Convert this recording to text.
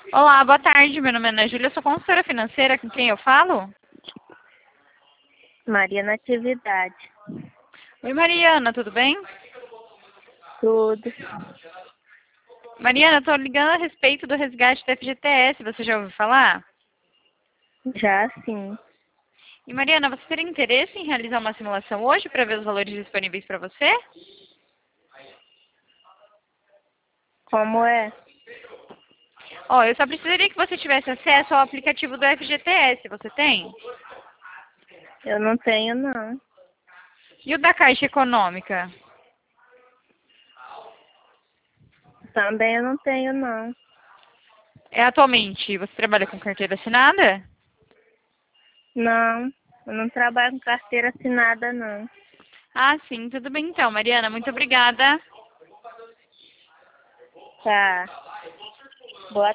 Olá, boa tarde. Meu nome é Ana Júlia, eu sou consultora financeira. Com quem eu falo? Maria Natividade. Oi, Mariana, tudo bem? Tudo. Mariana, estou ligando a respeito do resgate do FGTS. Você já ouviu falar? Já sim. E, Mariana, você teria interesse em realizar uma simulação hoje para ver os valores disponíveis para você? Como é? Ó, eu só precisaria que você tivesse acesso ao aplicativo do FGTS. Você tem? Eu não tenho, não. E o da Caixa Econômica? Também eu não tenho, não. Atualmente, você trabalha com carteira assinada? Não, eu não trabalho com carteira assinada, não. Ah, sim, tudo bem então, Mariana. Muito obrigada. Tá.